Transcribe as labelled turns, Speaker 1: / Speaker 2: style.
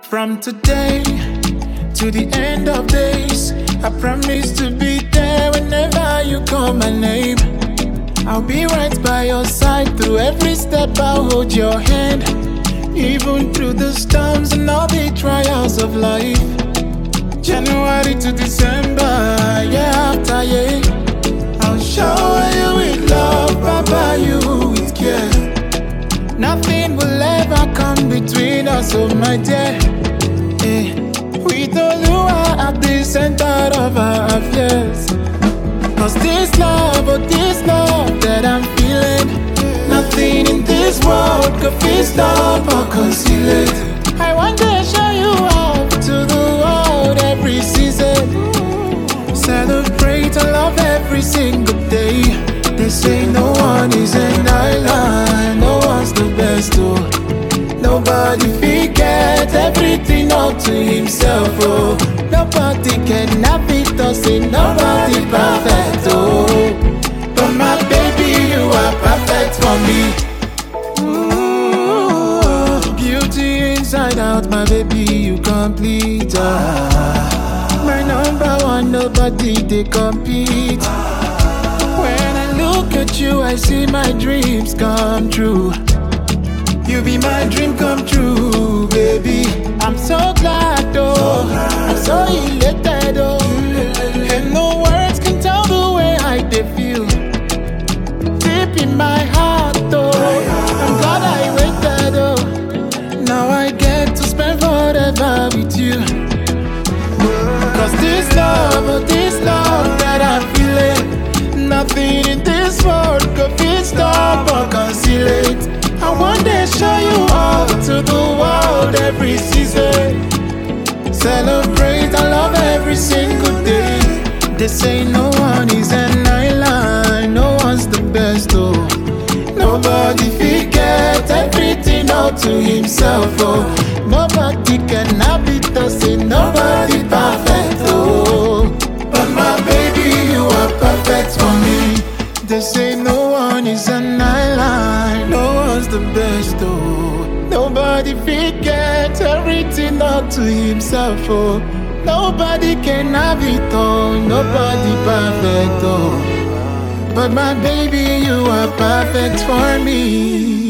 Speaker 1: From today to the end of days, I promise to be there whenever you call my name. I'll be right by your side through every step. I'll hold your hand, even through the storms and all the trials of life. January to December, year after year, I'll shower you with love, papa you with care. Nothing will ever come between us, oh my dear. With Oluwa at the center of our affairs. Cause this love, oh this love that I'm feeling, nothing in this world could fit, stop or conceal it. I want to show you off to the world every season. Celebrate and love every single day. They say no one is an island, no one's the best, oh. Nobody forget everything all to himself, oh. Nobody can have it, or say nobody perfect, oh. But my baby, you are perfect for me. Ooh, beauty inside out, my baby, you complete, my number one, nobody they compete. When I look at you, I see my dreams come true. You be my dream come true, baby. I'm so glad, oh. I'm so elated, oh. And no words can tell the way I dey feel. Deep in my heart, oh. I'm glad I waited, oh. Now I get to spend forever with you. Cause this love, oh, this love that I'm feeling, nothing in this world could fit, stop or conceal it. I want to show you all to the world every season. Celebrate and love every single day. They say no one is an island, no one's the best, oh. Nobody forget everything all to himself, oh. Nobody can have it, or say nobody perfect, oh. But my baby, you are perfect for me. They say no one is an island, no one's the best, oh. Nobody forget everything all to himself, oh. Nobody can have it all, nobody perfect, oh. But my baby, you are perfect for me.